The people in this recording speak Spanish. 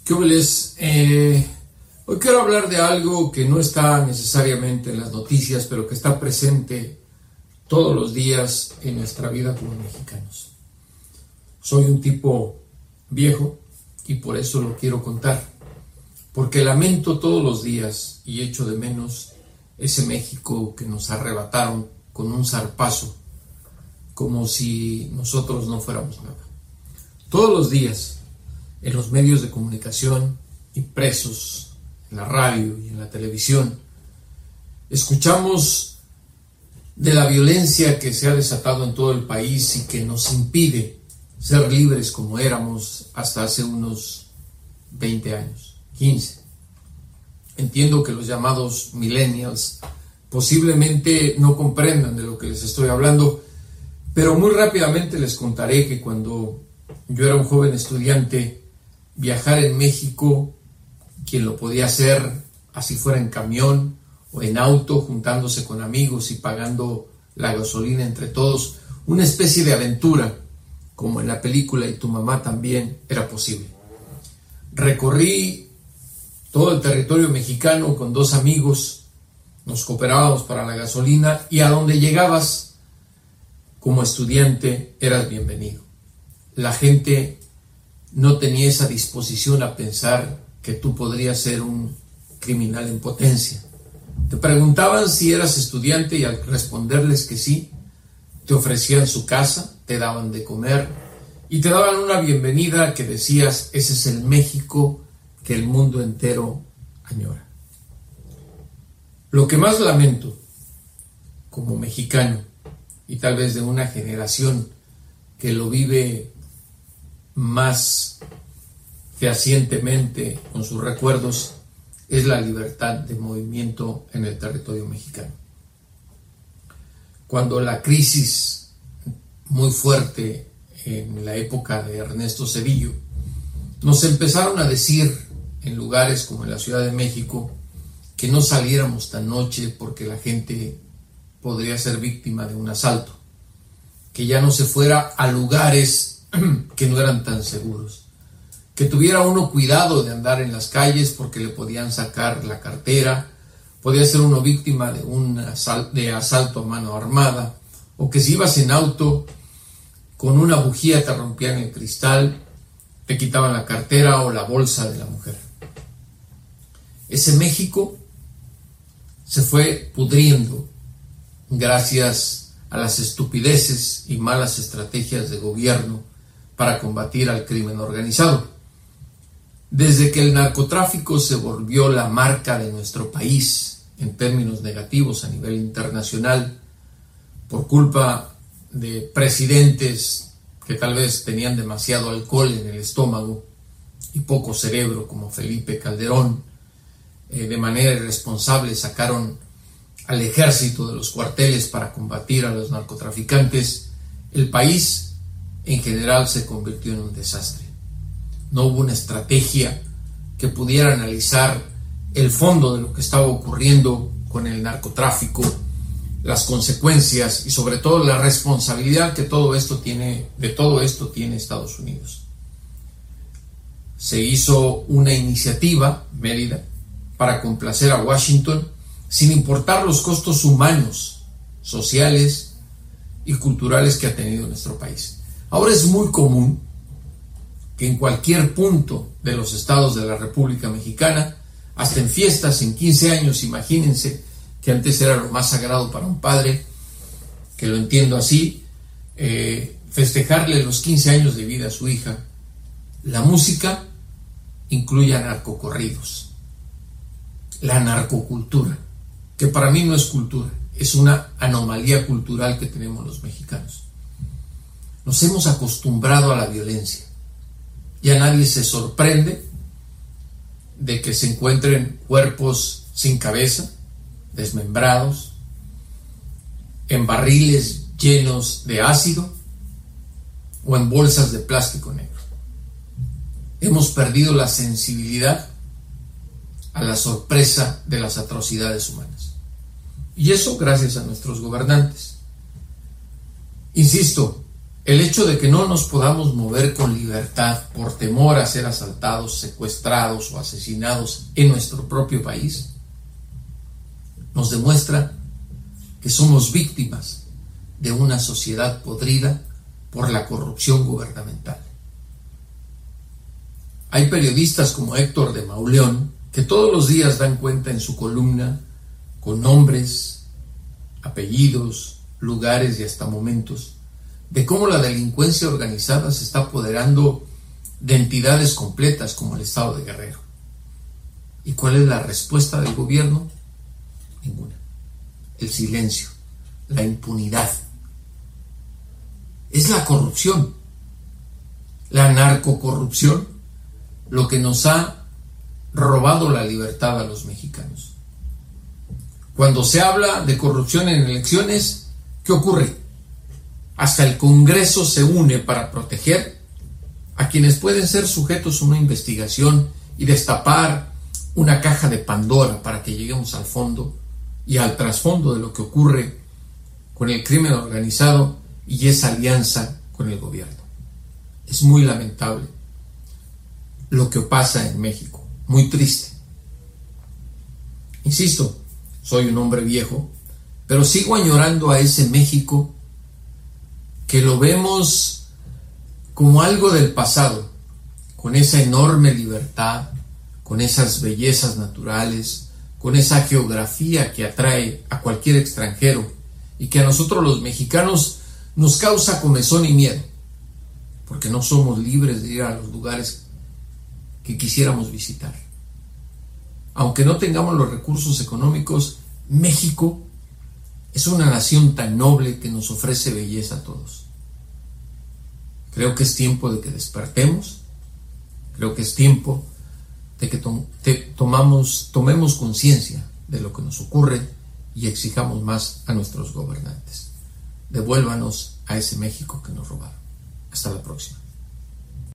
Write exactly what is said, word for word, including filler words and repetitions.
¿Qué hueles? Eh, hoy quiero hablar de algo que no está necesariamente en las noticias, pero que está presente todos los días en nuestra vida como mexicanos. Soy un tipo viejo y por eso lo quiero contar, porque lamento todos los días y echo de menos ese México que nos arrebataron con un zarpazo, como si nosotros no fuéramos nada. Todos los días, en los medios de comunicación, impresos, en la radio y en la televisión, escuchamos de la violencia que se ha desatado en todo el país y que nos impide ser libres como éramos hasta hace unos veinte años, quince. Entiendo que los llamados millennials posiblemente no comprendan de lo que les estoy hablando, pero muy rápidamente les contaré que cuando yo era un joven estudiante, viajar en México, quien lo podía hacer, así fuera en camión o en auto, juntándose con amigos y pagando la gasolina entre todos, una especie de aventura, como en la película Y tu mamá también, era posible. Recorrí todo el territorio mexicano con dos amigos, nos cooperábamos para la gasolina y a donde llegabas como estudiante eras bienvenido. La gente no tenía esa disposición a pensar que tú podrías ser un criminal en potencia. Te preguntaban si eras estudiante y al responderles que sí, te ofrecían su casa, te daban de comer y te daban una bienvenida que decías, ese es el México que el mundo entero añora. Lo que más lamento como mexicano y tal vez de una generación que lo vive más fehacientemente con sus recuerdos es la libertad de movimiento en el territorio mexicano. Cuando la crisis muy fuerte en la época de Ernesto Zedillo, nos empezaron a decir en lugares como en la Ciudad de México que no saliéramos tan noche porque la gente podría ser víctima de un asalto, que ya no se fuera a lugares que no eran tan seguros, que tuviera uno cuidado de andar en las calles porque le podían sacar la cartera, podía ser uno víctima de un asal- de asalto a mano armada, o que si ibas en auto con una bujía te rompían el cristal, te quitaban la cartera o la bolsa de la mujer. Ese México se fue pudriendo gracias a las estupideces y malas estrategias de gobierno para combatir al crimen organizado. Desde que el narcotráfico se volvió la marca de nuestro país en términos negativos a nivel internacional, por culpa de presidentes que tal vez tenían demasiado alcohol en el estómago y poco cerebro, como Felipe Calderón, eh, de manera irresponsable sacaron al ejército de los cuarteles para combatir a los narcotraficantes, el país en general se convirtió en un desastre. No hubo una estrategia que pudiera analizar el fondo de lo que estaba ocurriendo con el narcotráfico, las consecuencias y sobre todo la responsabilidad que todo esto tiene, de todo esto tiene Estados Unidos. Se hizo una iniciativa, Mérida, para complacer a Washington, sin importar los costos humanos, sociales y culturales que ha tenido nuestro país. Ahora es muy común que en cualquier punto de los estados de la República Mexicana, hasta en fiestas, en quince años, imagínense que antes era lo más sagrado para un padre, que lo entiendo así, eh, festejarle los quince años de vida a su hija, la música incluye narcocorridos, la narcocultura, que para mí no es cultura, es una anomalía cultural que tenemos los mexicanos. Nos hemos acostumbrado a la violencia. Ya nadie se sorprende de que se encuentren cuerpos sin cabeza, desmembrados, en barriles llenos de ácido o en bolsas de plástico negro. Hemos perdido la sensibilidad a la sorpresa de las atrocidades humanas. Y eso gracias a nuestros gobernantes. Insisto, El hecho de que no nos podamos mover con libertad por temor a ser asaltados, secuestrados o asesinados en nuestro propio país, nos demuestra que somos víctimas de una sociedad podrida por la corrupción gubernamental. Hay periodistas como Héctor de Mauleón que todos los días dan cuenta en su columna con nombres, apellidos, lugares y hasta momentos de cómo la delincuencia organizada se está apoderando de entidades completas como el Estado de Guerrero. ¿Y cuál es la respuesta del gobierno? Ninguna. El silencio, la impunidad. Es la corrupción, la narcocorrupción, lo que nos ha robado la libertad a los mexicanos. Cuando se habla de corrupción en elecciones, ¿qué ocurre? Hasta el Congreso se une para proteger a quienes pueden ser sujetos a una investigación y destapar una caja de Pandora para que lleguemos al fondo y al trasfondo de lo que ocurre con el crimen organizado y esa alianza con el gobierno. Es muy lamentable lo que pasa en México, muy triste. Insisto, soy un hombre viejo, pero sigo añorando a ese México que lo vemos como algo del pasado, con esa enorme libertad, con esas bellezas naturales, con esa geografía que atrae a cualquier extranjero y que a nosotros los mexicanos nos causa comezón y miedo, porque no somos libres de ir a los lugares que quisiéramos visitar. Aunque no tengamos los recursos económicos, México es una nación tan noble que nos ofrece belleza a todos. Creo que es tiempo de que despertemos, creo que es tiempo de que to- te tomamos, tomemos conciencia de lo que nos ocurre y exijamos más a nuestros gobernantes. Devuélvanos a ese México que nos robaron. Hasta la próxima.